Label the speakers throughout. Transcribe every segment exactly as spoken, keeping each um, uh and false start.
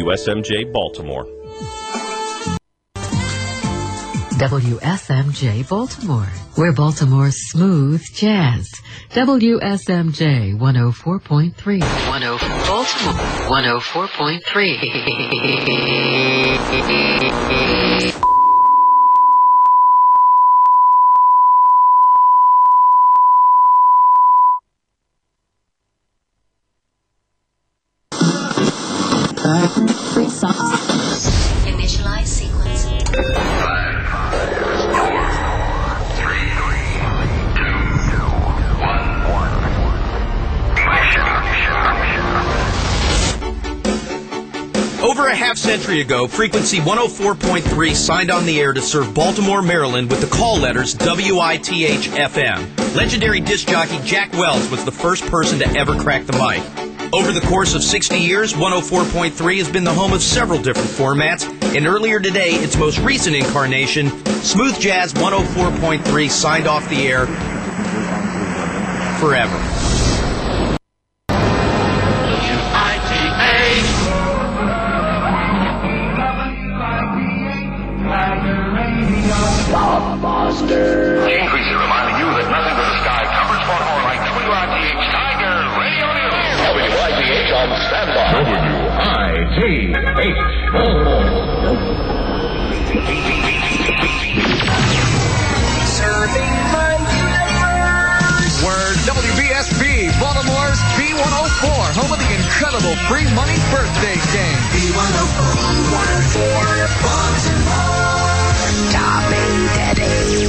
Speaker 1: W S M J Baltimore.
Speaker 2: W S M J Baltimore. We're Baltimore's smooth jazz. W S M J one oh four point three. one oh four Baltimore. one oh four point three.
Speaker 3: Initialize sequence.
Speaker 4: Five, four, three, two, one, one.
Speaker 5: Over a half century ago, Frequency one oh four point three signed on the air to serve Baltimore, Maryland with the call letters W I T H F M. Legendary disc jockey Jack Wells was the first person to ever crack the mic. Over the course of sixty years, one oh four point three has been the home of several different formats, and earlier today, its most recent incarnation, Smooth Jazz one oh four point three, signed off the air forever.
Speaker 4: Monster. The increaser reminding you that nothing but the sky covers Baltimore like W I T H Tiger Radio News. W I T H on standby. W I T H
Speaker 6: Serving my universe. We're W B S B, Baltimore's B one oh four, home of the incredible free money birthday game. B one oh four, B one oh four, Baltimore. Tommy Daddy.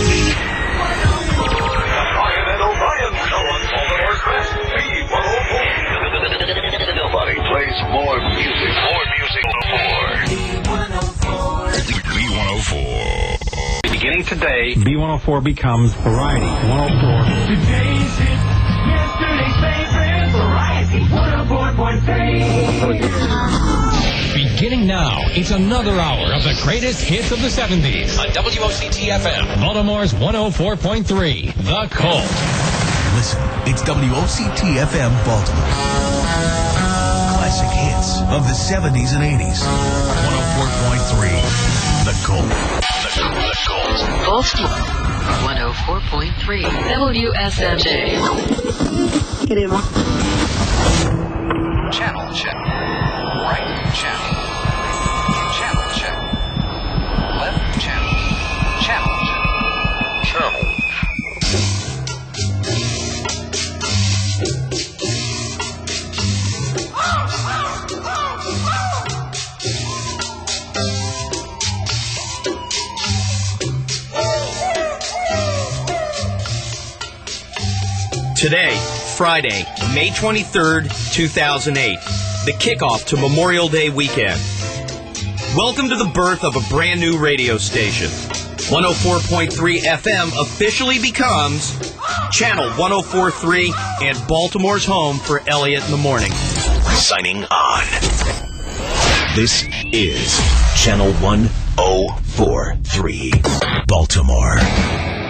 Speaker 4: Ryan and O'Brien show on Baltimore's best B one oh four. Nobody plays more music. More music before. B one oh four. B one oh four. Beginning today,
Speaker 7: B one oh four becomes Variety one oh four.
Speaker 8: Today's hit, yesterday's favorite, Variety one oh four point three. Beginning now, it's another hour of the greatest hits of the seventies on W O C T F M, Baltimore's one oh four point three, The Colt.
Speaker 9: Listen, it's W O C T F M Baltimore. Classic hits of the seventies and eighties. one oh four point three, The Colt.
Speaker 4: The, the Colt.
Speaker 2: Baltimore. one oh four point three. W S M J.
Speaker 6: Channel check. Right channel. Channel check. Left channel. Channel check.
Speaker 4: Channel.
Speaker 5: Today, Friday, May twenty-third, two thousand eight, the kickoff to Memorial Day weekend. Welcome to the birth of a brand new radio station. one oh four point three F M officially becomes Channel one oh four point three and Baltimore's home for Elliott in the Morning.
Speaker 9: Signing on. This is Channel one oh four point three, Baltimore.